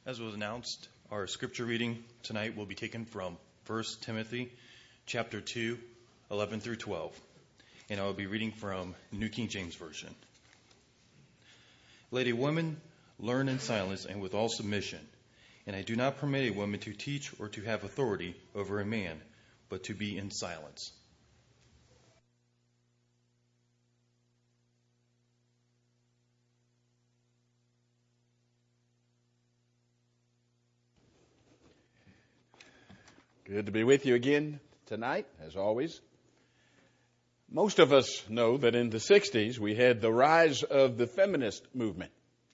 As was announced, our scripture reading tonight will be taken from 1 Timothy chapter 2, 11 through 12. And I will be reading from New King James Version. Let a woman learn in silence and with all submission. And I do not permit a woman to teach or to have authority over a man, but to be in silence. Good to be with you again tonight, as always. Most of us know that in the 60s we had the rise of the feminist movement.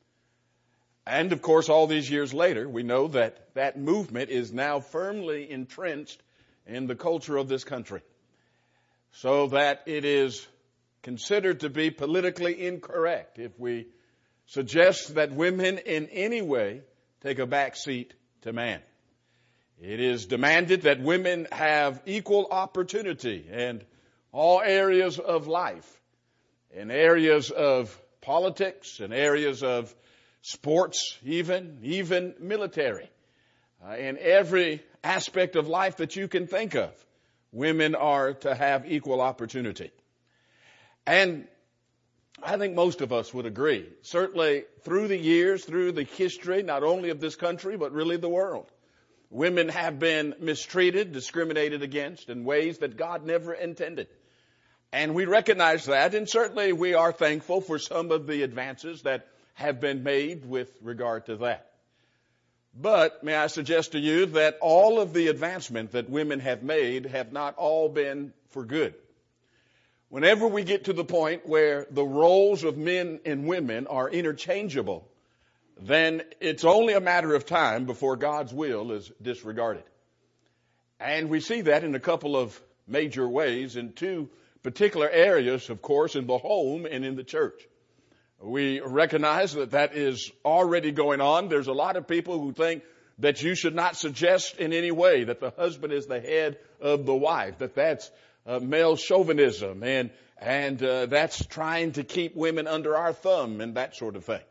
And of course, all these years later, we know that that movement is now firmly entrenched in the culture of this country, so that it is considered to be politically incorrect if we suggest that women in any way take a back seat to man. It is demanded that women have equal opportunity in all areas of life, in areas of politics, in areas of sports, even military. In every aspect of life that you can think of, women are to have equal opportunity. And I think most of us would agree, certainly through the years, through the history, not only of this country, but really the world, women have been mistreated, discriminated against in ways that God never intended. And we recognize that, and certainly we are thankful for some of the advances that have been made with regard to that. But may I suggest to you that all of the advancement that women have made have not all been for good. Whenever we get to the point where the roles of men and women are interchangeable, then it's only a matter of time before God's will is disregarded. And we see that in a couple of major ways, in two particular areas, of course, in the home and in the church. We recognize that that is already going on. There's a lot of people who think that you should not suggest in any way that the husband is the head of the wife, that that's male chauvinism, and that's trying to keep women under our thumb and that sort of thing.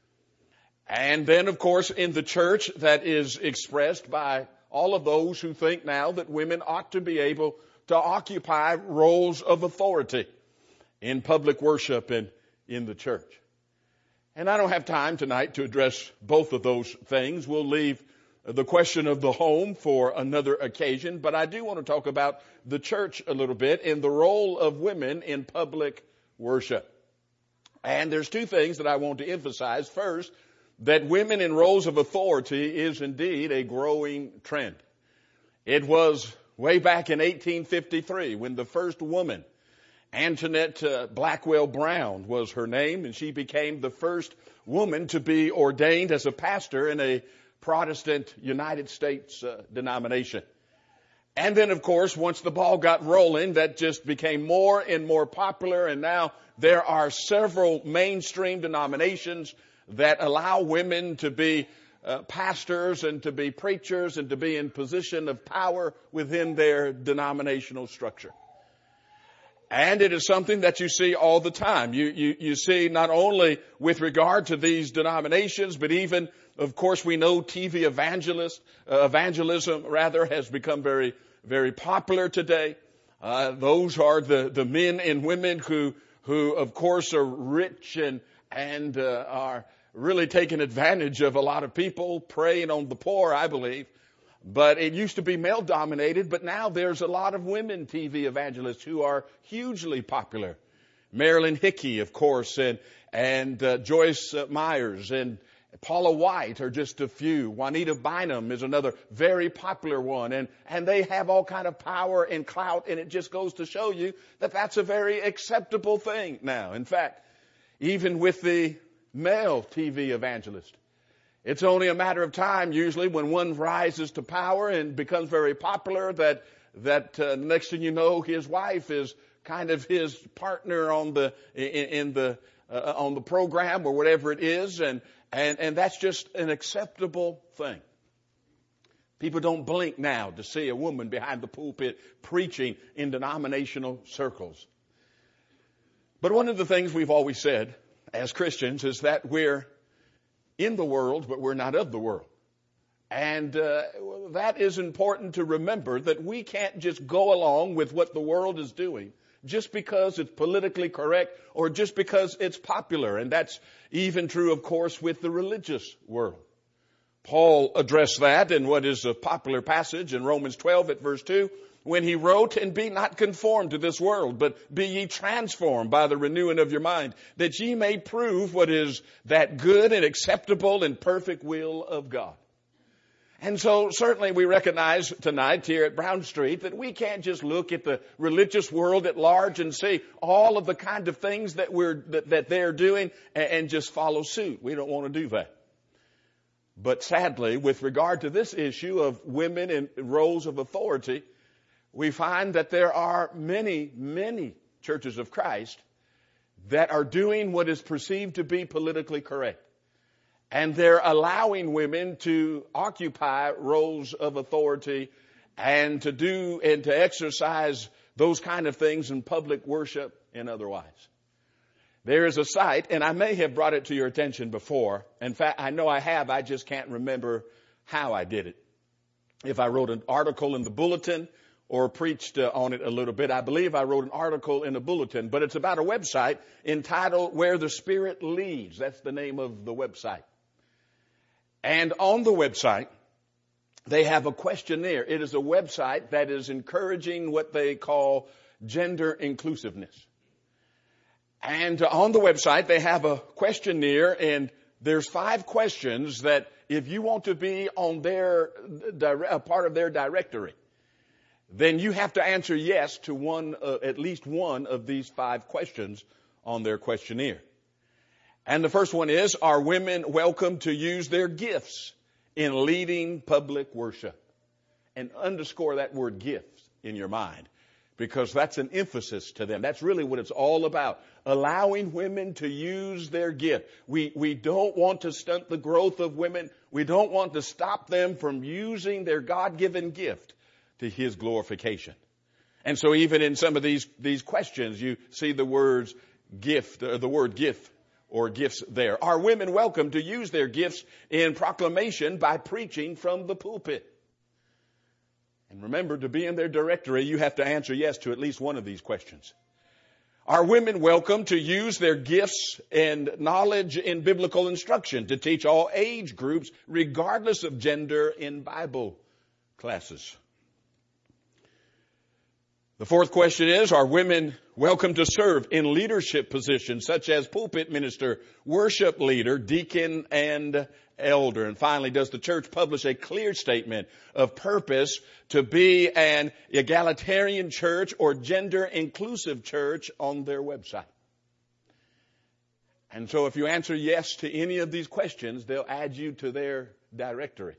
And then, of course, in the church, that is expressed by all of those who think now that women ought to be able to occupy roles of authority in public worship and in the church. And I don't have time tonight to address both of those things. We'll leave the question of the home for another occasion, but I do want to talk about the church a little bit and the role of women in public worship. And there's two things that I want to emphasize. First, that women in roles of authority is indeed a growing trend. It was way back in 1853 when the first woman, Antoinette Blackwell Brown was her name, and she became the first woman to be ordained as a pastor in a Protestant United States denomination. And then, of course, once the ball got rolling, that just became more and more popular, and now there are several mainstream denominations that allow women to be pastors and to be preachers and to be in position of power within their denominational structure. And it is something that you see all the time. You see not only with regard to these denominations, but even, of course, we know TV evangelism has become very, very popular today. Those are the men and women who of course are rich and are really taking advantage of a lot of people, preying on the poor, I believe. But it used to be male-dominated, but now there's a lot of women TV evangelists who are hugely popular. Marilyn Hickey, of course, and Joyce Myers and Paula White are just a few. Juanita Bynum is another very popular one. And they have all kind of power and clout, and it just goes to show you that that's a very acceptable thing now. In fact, even with the male TV evangelist, it's only a matter of time usually when one rises to power and becomes very popular that next thing you know, his wife is kind of his partner on the program or whatever it is, and that's just an acceptable thing. People don't blink now to see a woman behind the pulpit preaching in denominational circles. But one of the things we've always said as Christians is that we're in the world, but we're not of the world. And that is important to remember, that we can't just go along with what the world is doing just because it's politically correct or just because it's popular. And that's even true, of course, with the religious world. Paul addressed that in what is a popular passage in Romans 12 at verse 2, when he wrote, "And be not conformed to this world, but be ye transformed by the renewing of your mind, that ye may prove what is that good and acceptable and perfect will of God." And so certainly we recognize tonight here at Brown Street that we can't just look at the religious world at large and see all of the kind of things that they're doing and just follow suit. We don't want to do that. But sadly, with regard to this issue of women in roles of authority, we find that there are many, many churches of Christ that are doing what is perceived to be politically correct. And they're allowing women to occupy roles of authority and to exercise those kind of things in public worship and otherwise. There is a site, and I may have brought it to your attention before. In fact, I know I have. I just can't remember how I did it. If I wrote an article in the bulletin or preached on it a little bit, I believe I wrote an article in the bulletin. But it's about a website entitled Where the Spirit Leads. That's the name of the website. And on the website, they have a questionnaire. It is a website that is encouraging what they call gender inclusiveness. And on the website, they have a questionnaire, and there's 5 questions that if you want to be on a part of their directory, then you have to answer yes to at least one of these 5 questions on their questionnaire. And the first one is, are women welcome to use their gifts in leading public worship? And underscore that word gifts in your mind, because that's an emphasis to them. That's really what it's all about. Allowing women to use their gift. We don't want to stunt the growth of women. We don't want to stop them from using their God-given gift to His glorification. And so even in some of these questions, you see the words gift, or the word gift, or gifts there. Are women welcome to use their gifts in proclamation by preaching from the pulpit? And remember, to be in their directory, you have to answer yes to at least one of these questions. Are women welcome to use their gifts and knowledge in biblical instruction to teach all age groups, regardless of gender, in Bible classes? The fourth question is, are women welcome to serve in leadership positions such as pulpit minister, worship leader, deacon, and elder? And finally, does the church publish a clear statement of purpose to be an egalitarian church or gender inclusive church on their website? And so if you answer yes to any of these questions, they'll add you to their directory.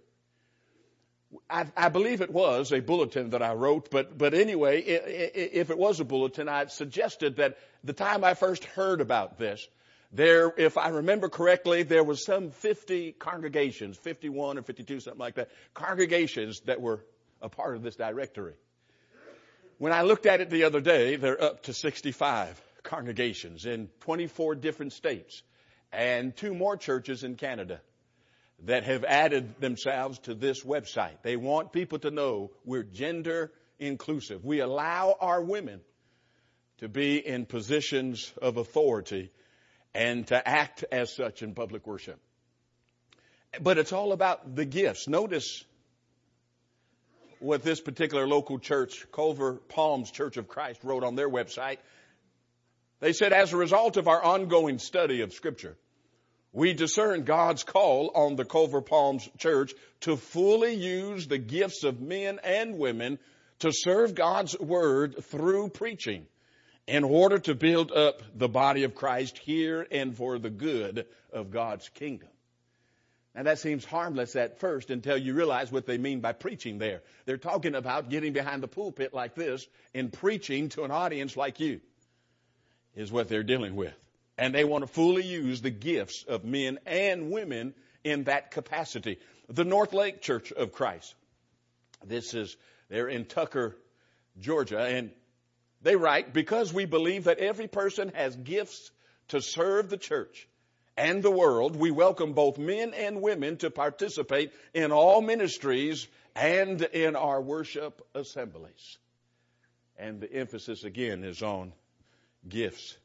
I believe it was a bulletin that I wrote, but anyway, if it was a bulletin, I suggested that the time I first heard about this, if I remember correctly, there was some 50 congregations, 51 or 52, something like that, congregations that were a part of this directory. When I looked at it the other day, they're up to 65 congregations in 24 different states and 2 more churches in Canada that have added themselves to this website. They want people to know we're gender inclusive. We allow our women to be in positions of authority and to act as such in public worship. But it's all about the gifts. Notice what this particular local church, Culver Palms Church of Christ, wrote on their website. They said, as a result of our ongoing study of Scripture, we discern God's call on the Culver Palms Church to fully use the gifts of men and women to serve God's Word through preaching in order to build up the body of Christ here and for the good of God's kingdom. Now that seems harmless at first until you realize what they mean by preaching there. They're talking about getting behind the pulpit like this and preaching to an audience like you is what they're dealing with. And they want to fully use the gifts of men and women in that capacity. The North Lake Church of Christ. They're in Tucker, Georgia. And they write, because we believe that every person has gifts to serve the church and the world, we welcome both men and women to participate in all ministries and in our worship assemblies. And the emphasis again is on gifts.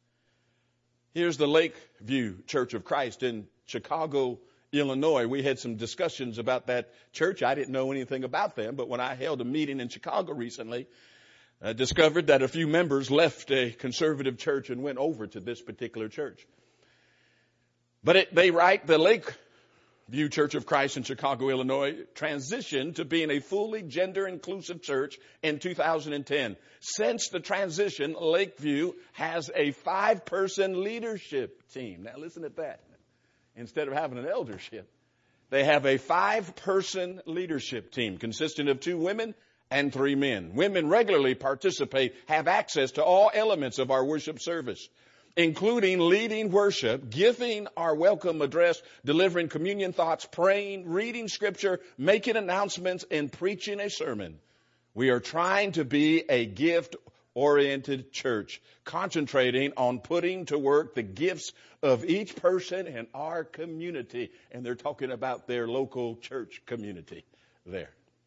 Here's the Lakeview Church of Christ in Chicago, Illinois. We had some discussions about that church. I didn't know anything about them, but when I held a meeting in Chicago recently, I discovered that a few members left a conservative church and went over to this particular church. But they write, the Lakeview Church of Christ in Chicago, Illinois, transitioned to being a fully gender-inclusive church in 2010. Since the transition, Lakeview has a 5-person leadership team. Now listen at that. Instead of having an eldership, they have a 5-person leadership team consisting of 2 women and 3 men. Women regularly participate, have access to all elements of our worship service, including leading worship, giving our welcome address, delivering communion thoughts, praying, reading scripture, making announcements, and preaching a sermon. We are trying to be a gift-oriented church, concentrating on putting to work the gifts of each person in our community. And they're talking about their local church community there.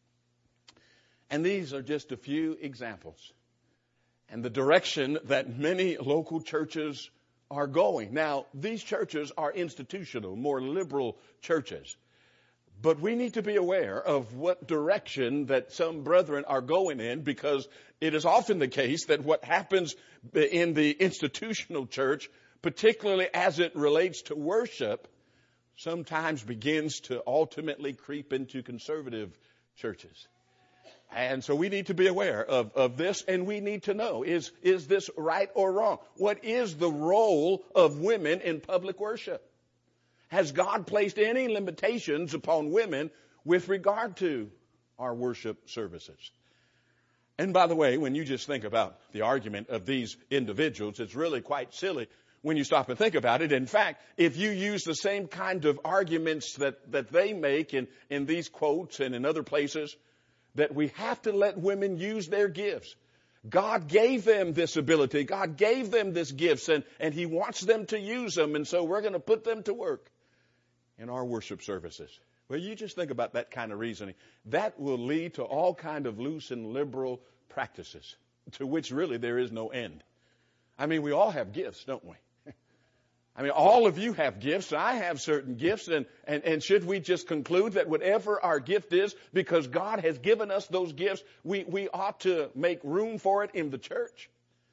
And these are just a few examples. And the direction that many local churches are going. Now, these churches are institutional, more liberal churches. But we need to be aware of what direction that some brethren are going in, because it is often the case that what happens in the institutional church, particularly as it relates to worship, sometimes begins to ultimately creep into conservative churches. And so we need to be aware of this, and we need to know, is this right or wrong? What is the role of women in public worship? Has God placed any limitations upon women with regard to our worship services? And by the way, when you just think about the argument of these individuals, it's really quite silly when you stop and think about it. In fact, if you use the same kind of arguments that they make in these quotes and in other places, that we have to let women use their gifts. God gave them this ability. God gave them this gifts, and He wants them to use them. And so we're going to put them to work in our worship services. Well, you just think about that kind of reasoning. That will lead to all kind of loose and liberal practices, to which really there is no end. I mean, we all have gifts, don't we? I mean, all of you have gifts. I have certain gifts. And should we just conclude that whatever our gift is, because God has given us those gifts, we ought to make room for it in the church?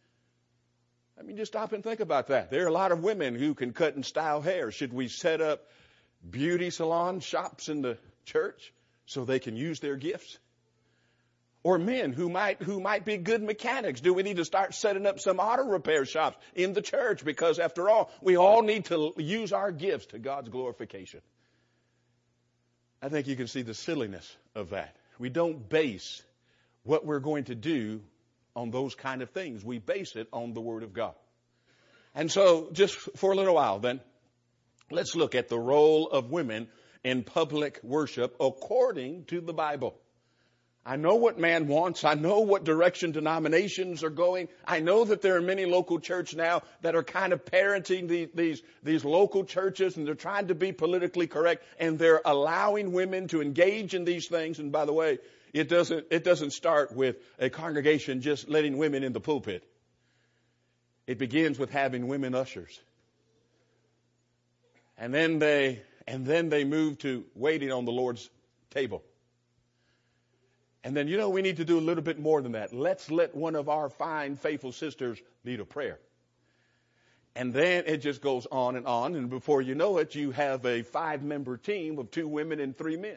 I mean, just stop and think about that. There are a lot of women who can cut and style hair. Should we set up beauty salon shops in the church so they can use their gifts? Or men who might be good mechanics. Do we need to start setting up some auto repair shops in the church? Because after all, we all need to use our gifts to God's glorification. I think you can see the silliness of that. We don't base what we're going to do on those kind of things. We base it on the Word of God. And so just for a little while then, let's look at the role of women in public worship according to the Bible. I know what man wants. I know what direction denominations are going. I know that there are many local churches now that are kind of parenting these local churches, and they're trying to be politically correct, and they're allowing women to engage in these things. And by the way, it doesn't start with a congregation just letting women in the pulpit. It begins with having women ushers. And then they move to waiting on the Lord's table. And then, we need to do a little bit more than that. Let's let one of our fine, faithful sisters lead a prayer. And then it just goes on. And before you know it, you have a 5-member team of 2 women and 3 men.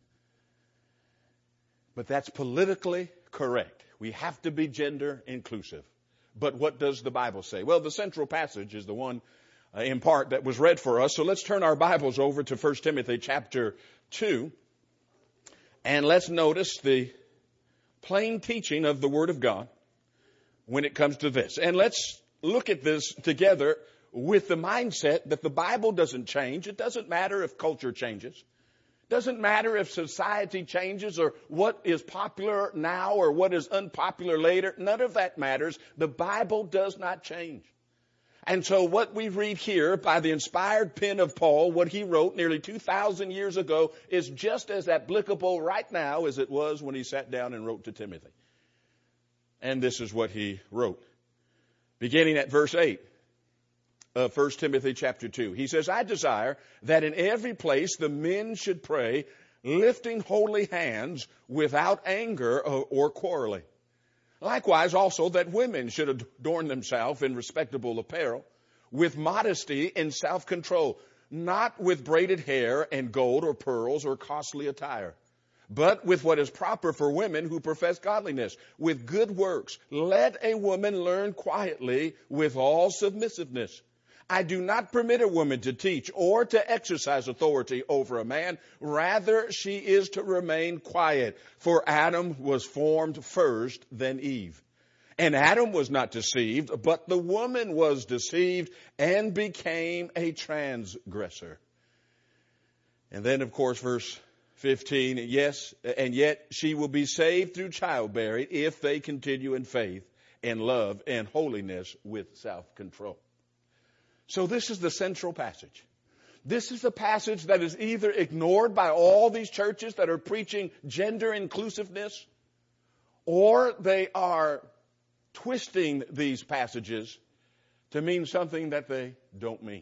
But that's politically correct. We have to be gender inclusive. But what does the Bible say? Well, the central passage is the one in part that was read for us. So let's turn our Bibles over to 1 Timothy chapter 2. And let's notice the plain teaching of the Word of God when it comes to this. And let's look at this together with the mindset that the Bible doesn't change. It doesn't matter if culture changes. It doesn't matter if society changes or what is popular now or what is unpopular later. None of that matters. The Bible does not change. And so what we read here by the inspired pen of Paul, what he wrote nearly 2,000 years ago, is just as applicable right now as it was when he sat down and wrote to Timothy. And this is what he wrote. Beginning at verse 8 of 1 Timothy chapter 2. He says, I desire that in every place the men should pray, lifting holy hands without anger or quarreling. Likewise also that women should adorn themselves in respectable apparel, with modesty and self-control, not with braided hair and gold or pearls or costly attire, but with what is proper for women who profess godliness, with good works. Let a woman learn quietly with all submissiveness. I do not permit a woman to teach or to exercise authority over a man. Rather, she is to remain quiet. For Adam was formed first, then Eve. And Adam was not deceived, but the woman was deceived and became a transgressor. And then, of course, verse 15, yes, and yet she will be saved through childbearing if they continue in faith and love and holiness with self-control. So this is the central passage. This is the passage that is either ignored by all these churches that are preaching gender inclusiveness, or they are twisting these passages to mean something that they don't mean.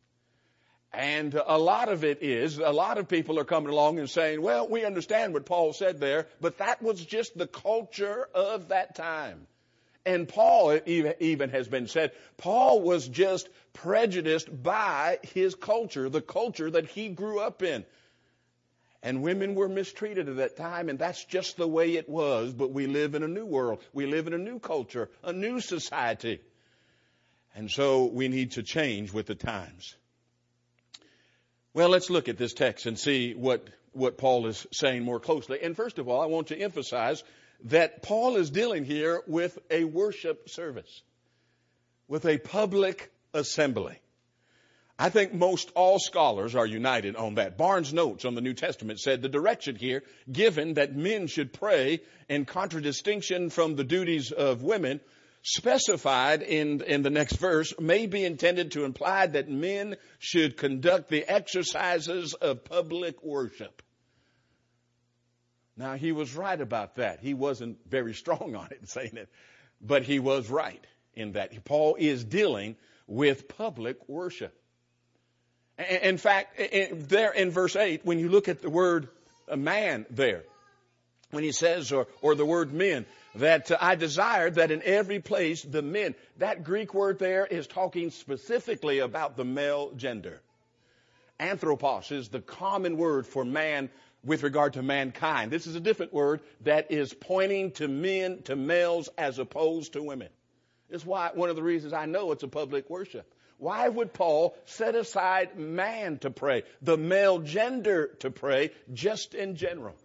And a lot of people are coming along and saying, well, we understand what Paul said there, but that was just the culture of that time. And Paul, even has been said, Paul was just prejudiced by his culture, the culture that he grew up in. And women were mistreated at that time, and that's just the way it was. But we live in a new world. We live in a new culture, a new society. And so we need to change with the times. Well, let's look at this text and see what Paul is saying more closely. And first of all, I want to emphasize that Paul is dealing here with a worship service, with a public assembly. I think most all scholars are united on that. Barnes' notes on the New Testament said the direction here given that men should pray in contradistinction from the duties of women specified in the next verse may be intended to imply that men should conduct the exercises of public worship. Now, he was right about that. He wasn't very strong on it saying it, but he was right in that. Paul is dealing with public worship. In fact, there in verse 8, when you look at the word man there, when he says, or the word men, that I desire that in every place the men, that Greek word there is talking specifically about the male gender. Anthropos is the common word for man with regard to mankind. This is a different word that is pointing to men, to males, as opposed to women. It's why one of the reasons I know it's a public worship. Why would Paul set aside man to pray, the male gender to pray, just in general?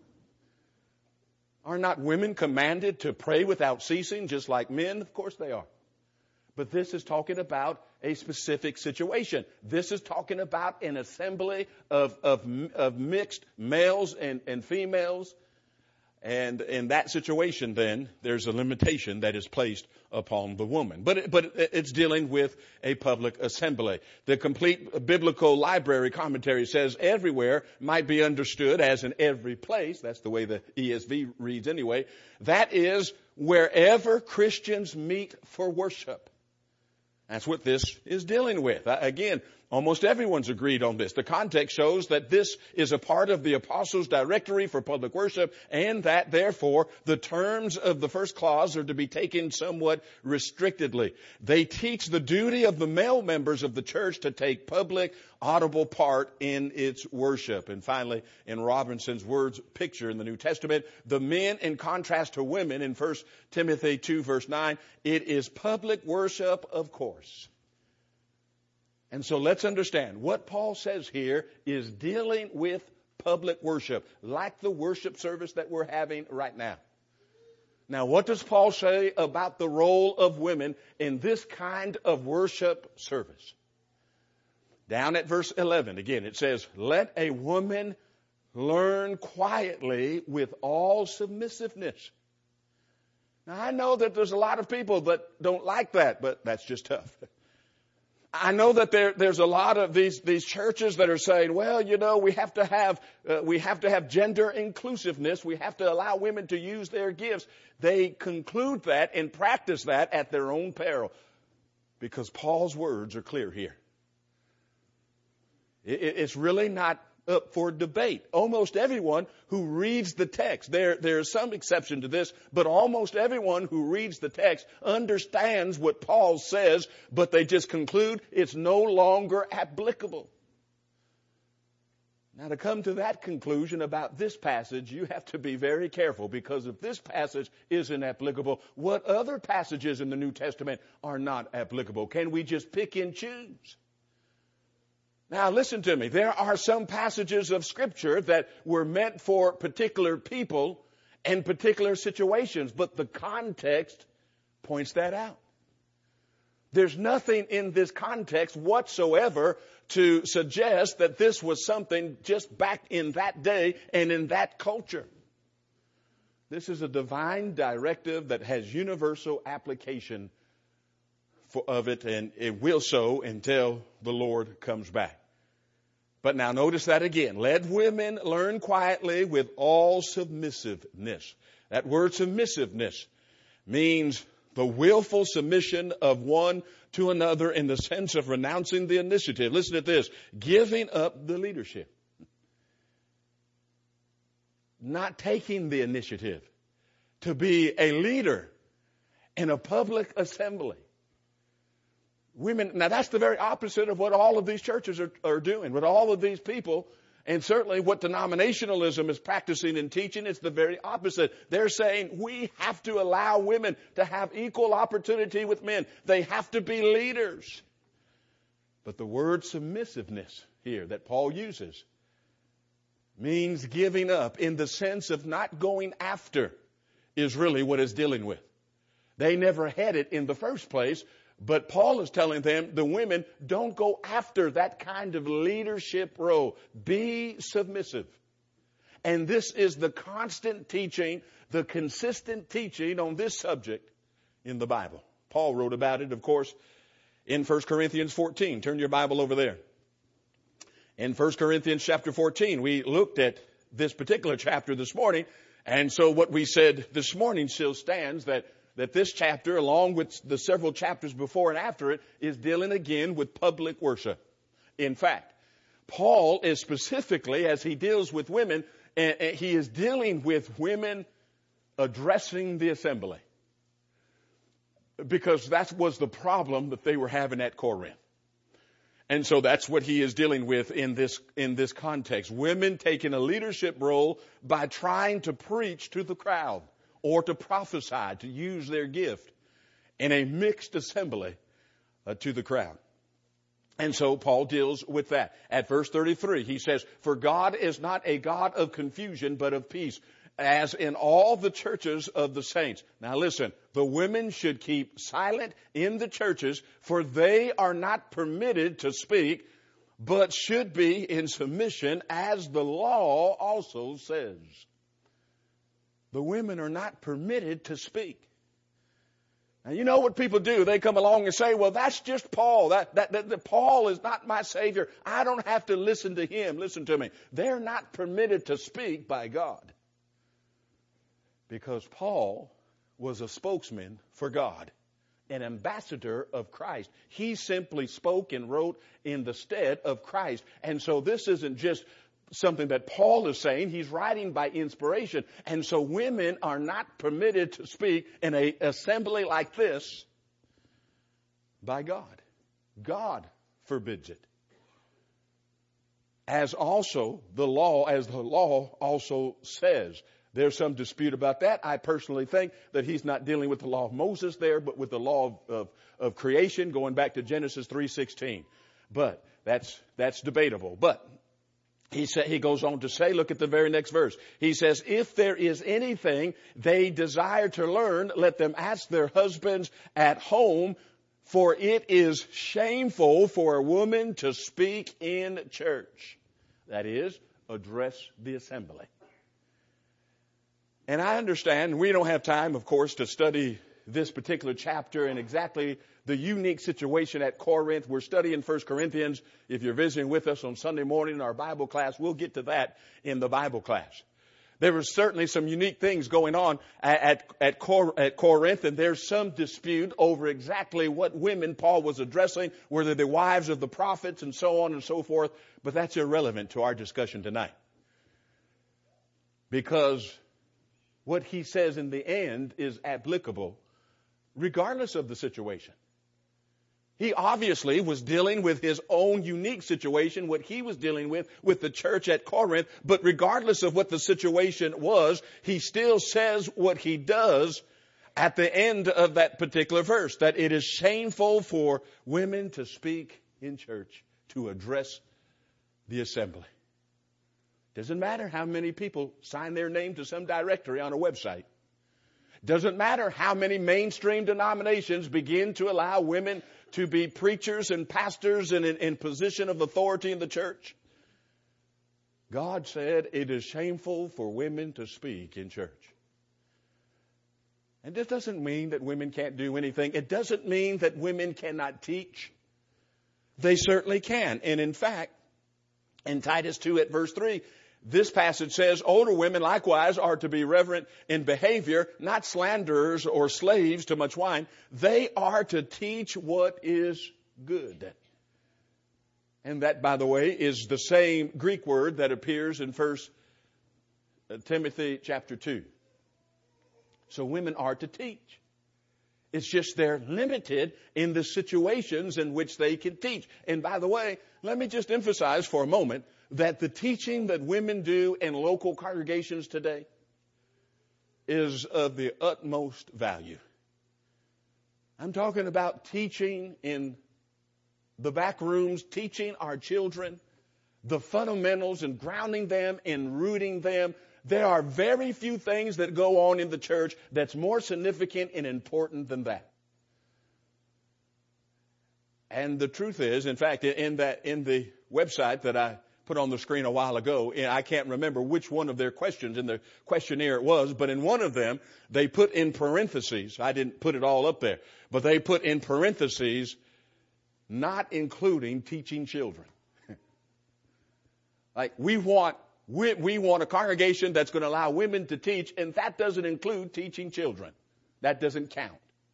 Are not women commanded to pray without ceasing, just like men? Of course they are. But this is talking about a specific situation. This is talking about an assembly of mixed males and females. And in that situation, then, there's a limitation that is placed upon the woman. But it's dealing with a public assembly. The complete biblical library commentary says everywhere might be understood as in every place. That's the way the ESV reads anyway. That is, wherever Christians meet for worship. That's what this is dealing with. Again, almost everyone's agreed on this. The context shows that this is a part of the Apostles' Directory for public worship, and that, therefore, the terms of the first clause are to be taken somewhat restrictedly. They teach the duty of the male members of the church to take public, audible part in its worship. And finally, in Robinson's words picture in the New Testament, the men, in contrast to women, in 1 Timothy 2, verse 9, it is public worship, of course. And so let's understand what Paul says here is dealing with public worship, like the worship service that we're having right now. Now, what does Paul say about the role of women in this kind of worship service? Down at verse 11, again, it says, let a woman learn quietly with all submissiveness. Now, I know that there's a lot of people that don't like that, but that's just tough. I know that there's a lot of these churches that are saying, well, we have to have gender inclusiveness. We have to allow women to use their gifts. They conclude that and practice that at their own peril, because Paul's words are clear here. It's really not up for debate. Almost everyone who reads the text, there's some exception to this, but almost everyone who reads the text understands what Paul says, but they just conclude it's no longer applicable. Now, to come to that conclusion about this passage, you have to be very careful, because if this passage isn't applicable, what other passages in the New Testament are not applicable? Can we just pick and choose? Now, listen to me. There are some passages of Scripture that were meant for particular people and particular situations, but the context points that out. There's nothing in this context whatsoever to suggest that this was something just back in that day and in that culture. This is a divine directive that has universal application of it, and it will so until the Lord comes back. But now notice that again. Let women learn quietly with all submissiveness. That word submissiveness means the willful submission of one to another in the sense of renouncing the initiative. Listen to this. Giving up the leadership. Not taking the initiative to be a leader in a public assembly. Women, now that's the very opposite of what all of these churches are doing, what all of these people, and certainly what denominationalism is practicing and teaching. It's the very opposite. They're saying we have to allow women to have equal opportunity with men. They have to be leaders. But the word submissiveness here that Paul uses means giving up in the sense of not going after is really what it's dealing with. They never had it in the first place. But Paul is telling them, the women, don't go after that kind of leadership role. Be submissive. And this is the constant teaching, the consistent teaching on this subject in the Bible. Paul wrote about it, of course, in 1 Corinthians 14. Turn your Bible over there. In 1 Corinthians chapter 14, we looked at this particular chapter this morning. And so what we said this morning still stands, that this chapter, along with the several chapters before and after it, is dealing again with public worship. In fact, Paul is specifically, as he deals with women, he is dealing with women addressing the assembly. Because that was the problem that they were having at Corinth. And so that's what he is dealing with in this context. Women taking a leadership role by trying to preach to the crowd, or to prophesy, to use their gift in a mixed assembly to the crowd. And so Paul deals with that. At verse 33, he says, "For God is not a God of confusion, but of peace, as in all the churches of the saints." Now listen, the women should keep silent in the churches, for they are not permitted to speak, but should be in submission, as the law also says. The women are not permitted to speak. Now, you know what people do? They come along and say, well, that's just Paul. That Paul is not my Savior. I don't have to listen to him. Listen to me. They're not permitted to speak by God. Because Paul was a spokesman for God, an ambassador of Christ. He simply spoke and wrote in the stead of Christ. And so this isn't just something that Paul is saying. He's writing by inspiration. And so women are not permitted to speak in an assembly like this by God. God forbids it. As the law also says. There's some dispute about that. I personally think that he's not dealing with the law of Moses there, but with the law of creation, going back to Genesis 3:16. But that's debatable. But he goes on to say, look at the very next verse. He says, if there is anything they desire to learn, let them ask their husbands at home, for it is shameful for a woman to speak in church. That is, address the assembly. And I understand we don't have time, of course, to study this particular chapter and exactly the unique situation at Corinth. We're studying 1 Corinthians. If you're visiting with us on Sunday morning in our Bible class, we'll get to that in the Bible class. There were certainly some unique things going on at Corinth, and there's some dispute over exactly what women Paul was addressing, whether they're wives of the prophets and so on and so forth, but that's irrelevant to our discussion tonight. Because what he says in the end is applicable regardless of the situation. He obviously was dealing with his own unique situation, what he was dealing with the church at Corinth. But regardless of what the situation was, he still says what he does at the end of that particular verse, that it is shameful for women to speak in church, to address the assembly. Doesn't matter how many people sign their name to some directory on a website. Doesn't matter how many mainstream denominations begin to allow women to be preachers and pastors and in position of authority in the church. God said it is shameful for women to speak in church. And this doesn't mean that women can't do anything. It doesn't mean that women cannot teach. They certainly can. And in fact, in Titus 2 at verse 3, this passage says, older women likewise are to be reverent in behavior, not slanderers or slaves to much wine. They are to teach what is good. And that, by the way, is the same Greek word that appears in 1 Timothy chapter 2. So women are to teach. It's just they're limited in the situations in which they can teach. And by the way, let me just emphasize for a moment that the teaching that women do in local congregations today is of the utmost value. I'm talking about teaching in the back rooms, teaching our children the fundamentals and grounding them and rooting them. There are very few things that go on in the church that's more significant and important than that. And the truth is, in fact, in the website that I put on the screen a while ago, and I can't remember which one of their questions in the questionnaire it was, but in one of them, they put in parentheses, I didn't put it all up there, but they put in parentheses, not including teaching children. Like, we want a congregation that's going to allow women to teach, and that doesn't include teaching children. That doesn't count.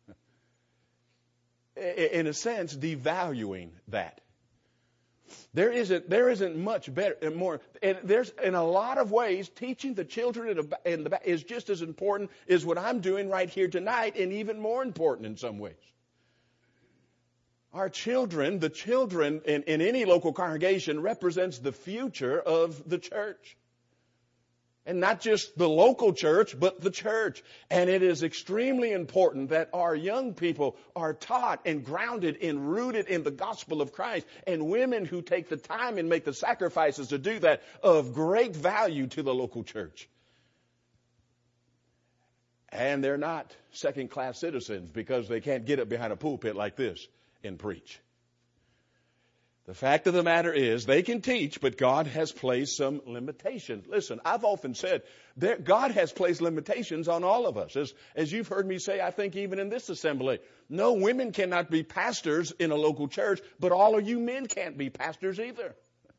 In a sense, devaluing that. There isn't much better and more. And there's, in a lot of ways, teaching the children in the back is just as important as what I'm doing right here tonight, and even more important in some ways. Our children, the children in any local congregation, represents the future of the church. And not just the local church, but the church. And it is extremely important that our young people are taught and grounded and rooted in the gospel of Christ. And women who take the time and make the sacrifices to do that of great value to the local church. And they're not second-class citizens because they can't get up behind a pulpit like this and preach. The fact of the matter is they can teach, but God has placed some limitations. Listen, I've often said that God has placed limitations on all of us. As you've heard me say, I think even in this assembly, no women cannot be pastors in a local church, but all of you men can't be pastors either.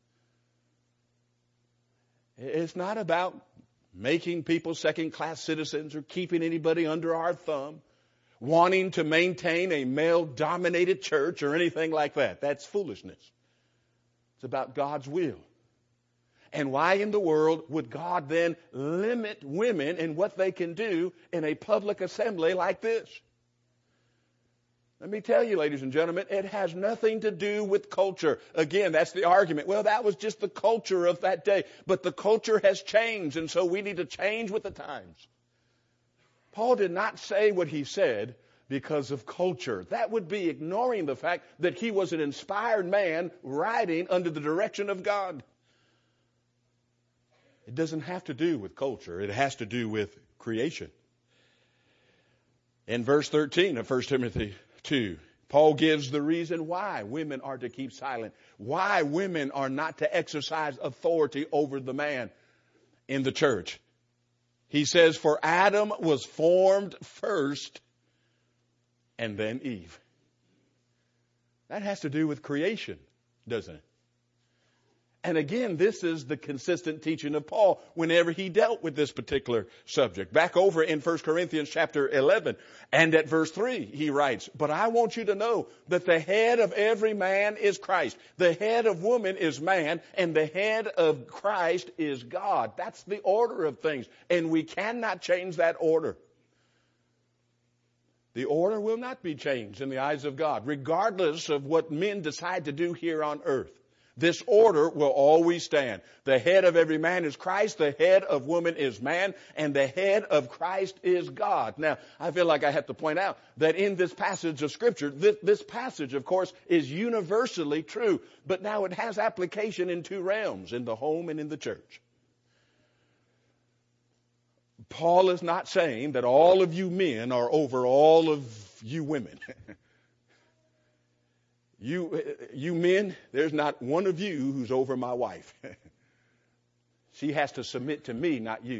It's not about making people second-class citizens or keeping anybody under our thumb, wanting to maintain a male-dominated church or anything like that. That's foolishness. It's about God's will. And why in the world would God then limit women in what they can do in a public assembly like this? Let me tell you, ladies and gentlemen, it has nothing to do with culture. Again, that's the argument. Well, that was just the culture of that day. But the culture has changed, and so we need to change with the times. Paul did not say what he said because of culture. That would be ignoring the fact that he was an inspired man writing under the direction of God. It doesn't have to do with culture. It has to do with creation. In verse 13 of 1 Timothy 2, Paul gives the reason why women are to keep silent, why women are not to exercise authority over the man in the church. He says, for Adam was formed first, and then Eve. That has to do with creation, doesn't it? And again, this is the consistent teaching of Paul whenever he dealt with this particular subject. Back over in 1 Corinthians chapter 11 and at verse 3, he writes, "But I want you to know that the head of every man is Christ. The head of woman is man, and the head of Christ is God." That's the order of things, and we cannot change that order. The order will not be changed in the eyes of God, regardless of what men decide to do here on earth. This order will always stand. The head of every man is Christ, the head of woman is man, and the head of Christ is God. Now, I feel like I have to point out that in this passage of Scripture, this passage, of course, is universally true, but now it has application in two realms, in the home and in the church. Paul is not saying that all of you men are over all of you women. You men, there's not one of you who's over my wife. She has to submit to me, not you.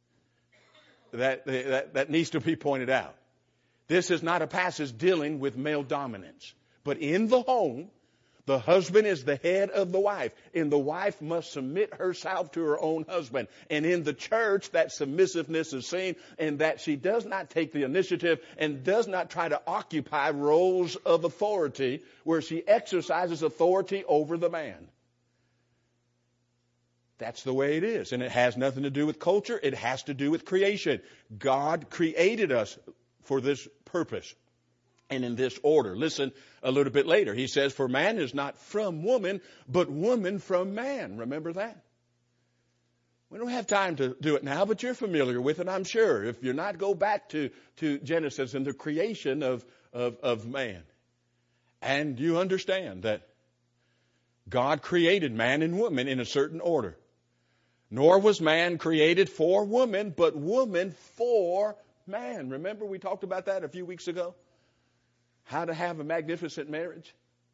That needs to be pointed out. This is not a passage dealing with male dominance. But in the home, the husband is the head of the wife, and the wife must submit herself to her own husband. And in the church, that submissiveness is seen, and that she does not take the initiative and does not try to occupy roles of authority where she exercises authority over the man. That's the way it is, and it has nothing to do with culture. It has to do with creation. God created us for this purpose. And in this order. Listen a little bit later. He says, "For man is not from woman, but woman from man." Remember that? We don't have time to do it now, but you're familiar with it, I'm sure. If you're not, go back to Genesis and the creation of man. And you understand that God created man and woman in a certain order. Nor was man created for woman, but woman for man. Remember we talked about that a few weeks ago? How to have a magnificent marriage.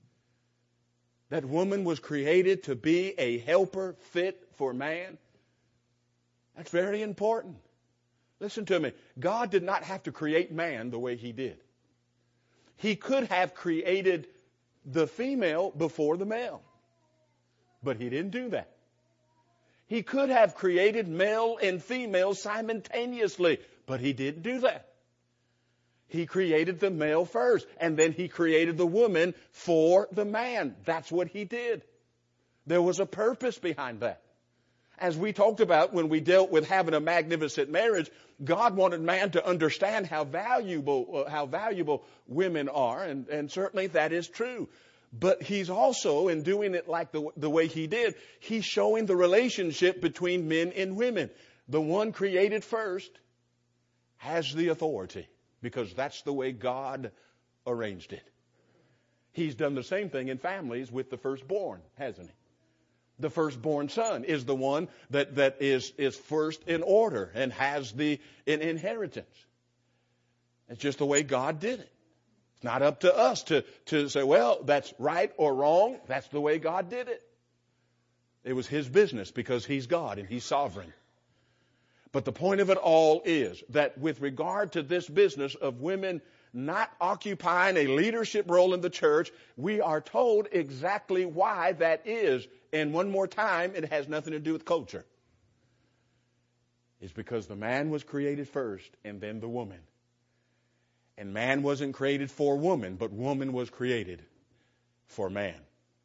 That woman was created to be a helper fit for man. That's very important. Listen to me. God did not have to create man the way he did. He could have created the female before the male. But he didn't do that. He could have created male and female simultaneously. But he didn't do that. He created the male first, and then he created the woman for the man. That's what he did. There was a purpose behind that. As we talked about when we dealt with having a magnificent marriage, God wanted man to understand how valuable women are, and certainly that is true. But he's also, in doing it like the way he did, he's showing the relationship between men and women. The one created first has the authority. Because that's the way God arranged it. He's done the same thing in families with the firstborn, hasn't he? The firstborn son is the one that is first in order and has the inheritance. It's just the way God did it. It's not up to us to say, well, that's right or wrong. That's the way God did it. It was his business because he's God and he's sovereign. But the point of it all is that with regard to this business of women not occupying a leadership role in the church, we are told exactly why that is. And one more time, it has nothing to do with culture. It's because the man was created first and then the woman. And man wasn't created for woman, but woman was created for man.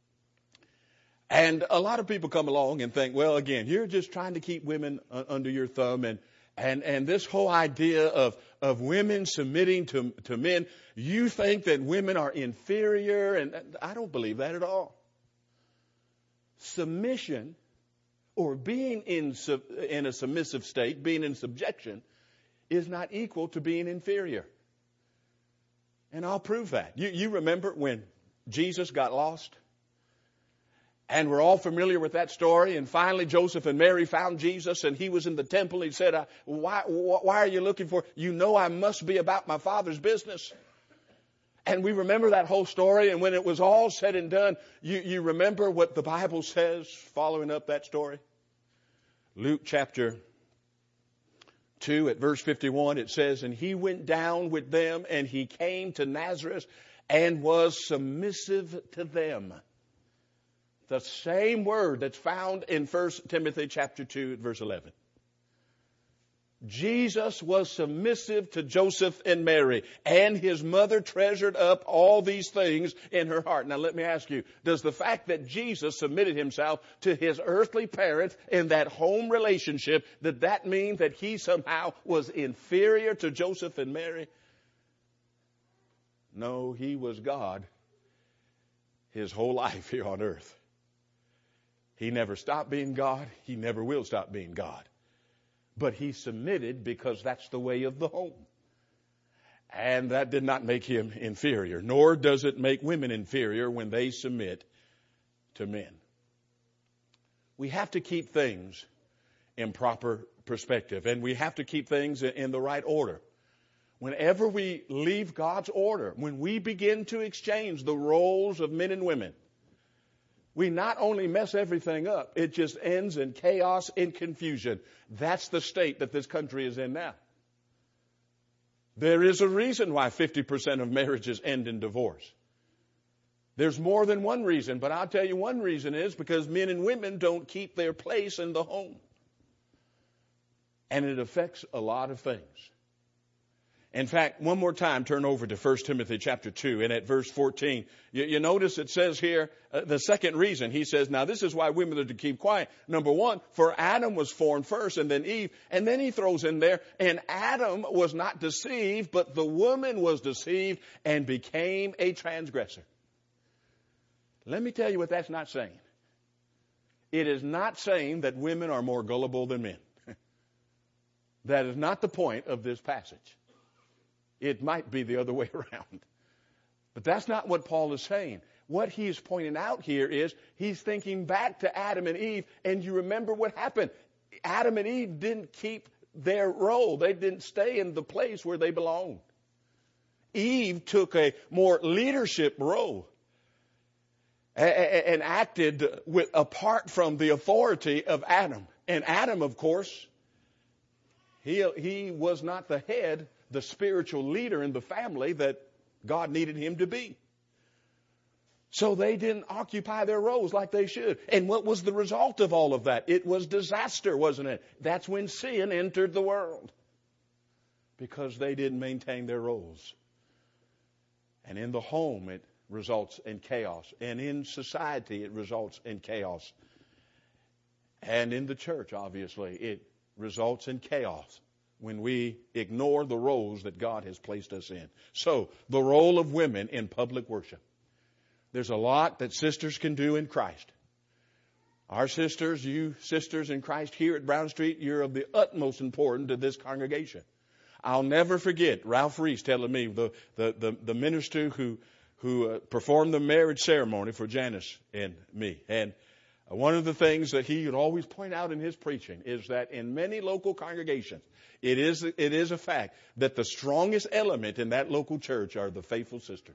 And a lot of people come along and think, well, again, you're just trying to keep women under your thumb. And this whole idea of women submitting to men, you think that women are inferior. And I don't believe that at all. Submission, or being in a submissive state, being in subjection, is not equal to being inferior. And I'll prove that. You remember when Jesus got lost? And we're all familiar with that story. And finally, Joseph and Mary found Jesus, and he was in the temple. He said, why are you looking for? You know I must be about my Father's business. And we remember that whole story. And when it was all said and done, you remember what the Bible says following up that story? Luke chapter 2 at verse 51, it says, and he went down with them and he came to Nazareth and was submissive to them. The same word that's found in 1 Timothy chapter 2 at verse 11. Jesus was submissive to Joseph and Mary, and his mother treasured up all these things in her heart. Now let me ask you, does the fact that Jesus submitted himself to his earthly parents in that home relationship, did that mean that he somehow was inferior to Joseph and Mary? No, he was God his whole life here on earth. He never stopped being God. He never will stop being God. But he submitted because that's the way of the home. And that did not make him inferior, nor does it make women inferior when they submit to men. We have to keep things in proper perspective, and we have to keep things in the right order. Whenever we leave God's order, when we begin to exchange the roles of men and women, we not only mess everything up, it just ends in chaos and confusion. That's the state that this country is in now. There is a reason why 50% of marriages end in divorce. There's more than one reason, but I'll tell you one reason is because men and women don't keep their place in the home. And it affects a lot of things. In fact, one more time, turn over to 1 Timothy chapter 2, and at verse 14, you notice it says here, the second reason, he says, now this is why women are to keep quiet. Number one, for Adam was formed first, and then Eve, and then he throws in there, and Adam was not deceived, but the woman was deceived and became a transgressor. Let me tell you what that's not saying. It is not saying that women are more gullible than men. That is not the point of this passage. It might be the other way around. But that's not what Paul is saying. What he's pointing out here is he's thinking back to Adam and Eve, and you remember what happened. Adam and Eve didn't keep their role. They didn't stay in the place where they belonged. Eve took a more leadership role and acted apart from the authority of Adam. And Adam, of course, he was not the head, the spiritual leader in the family that God needed him to be. So they didn't occupy their roles like they should. And what was the result of all of that? It was disaster, wasn't it? That's when sin entered the world. Because they didn't maintain their roles. And in the home, it results in chaos. And in society, it results in chaos. And in the church, obviously, it results in chaos when we ignore the roles that God has placed us in. So, the role of women in public worship. There's a lot that sisters can do in Christ. Our sisters, you sisters in Christ here at Brown Street, you're of the utmost importance to this congregation. I'll never forget Ralph Reese telling me, the minister who performed the marriage ceremony for Janice and me. And one of the things that he would always point out in his preaching is that in many local congregations, it is a fact that the strongest element in that local church are the faithful sisters.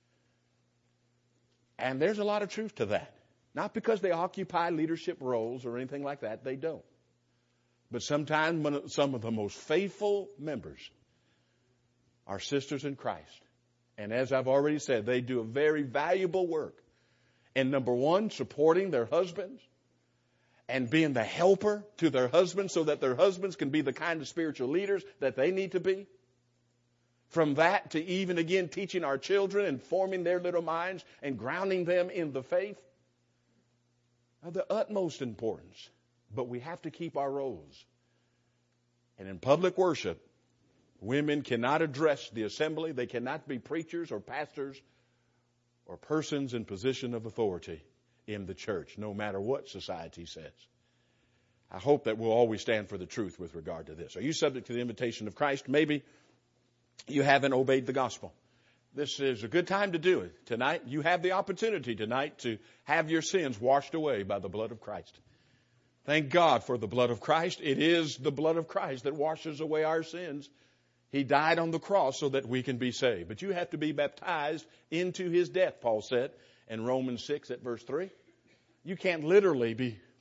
And there's a lot of truth to that. Not because they occupy leadership roles or anything like that. They don't. But sometimes some of the most faithful members are sisters in Christ. And as I've already said, they do a very valuable work. And number one, supporting their husbands and being the helper to their husbands so that their husbands can be the kind of spiritual leaders that they need to be. From that to even again teaching our children and forming their little minds and grounding them in the faith are the utmost importance. But we have to keep our roles. And in public worship, women cannot address the assembly. They cannot be preachers or pastors or persons in position of authority in the church, no matter what society says. I hope that we'll always stand for the truth with regard to this. Are you subject to the invitation of Christ? Maybe you haven't obeyed the gospel. This is a good time to do it. Tonight, you have the opportunity tonight to have your sins washed away by the blood of Christ. Thank God for the blood of Christ. It is the blood of Christ that washes away our sins. He died on the cross so that we can be saved. But you have to be baptized into his death, Paul said in Romans 6 at verse 3. You can't literally be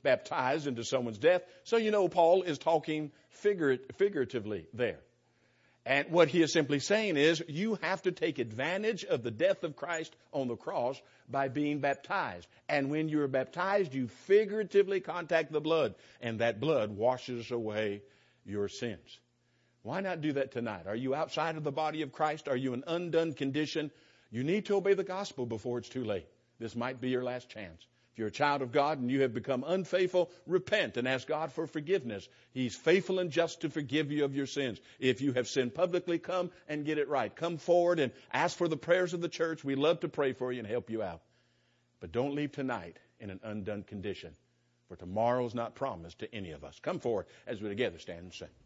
baptized into someone's death. So you know Paul is talking figuratively there. And what he is simply saying is you have to take advantage of the death of Christ on the cross by being baptized. And when you're baptized, you figuratively contact the blood, and that blood washes away your sins. Why not do that tonight? Are you outside of the body of Christ? Are you in undone condition? You need to obey the gospel before it's too late. This might be your last chance. If you're a child of God and you have become unfaithful, repent and ask God for forgiveness. He's faithful and just to forgive you of your sins. If you have sinned publicly, come and get it right. Come forward and ask for the prayers of the church. We love to pray for you and help you out. But don't leave tonight in an undone condition, for tomorrow is not promised to any of us. Come forward as we together stand and sing.